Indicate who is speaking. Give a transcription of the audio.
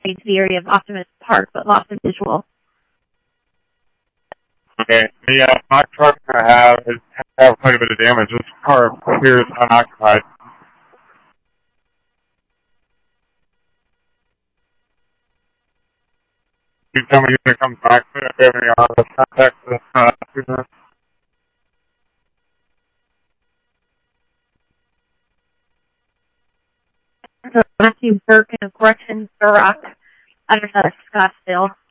Speaker 1: to the area of Optimus Park, but lots of visual.
Speaker 2: Okay, the mock truck has quite a bit of damage. This car appears unoccupied. Please tell me when it comes back. If we have any wireless contact with students.
Speaker 1: Matthew Burke of Corrections, Duroc, out of Scottsdale.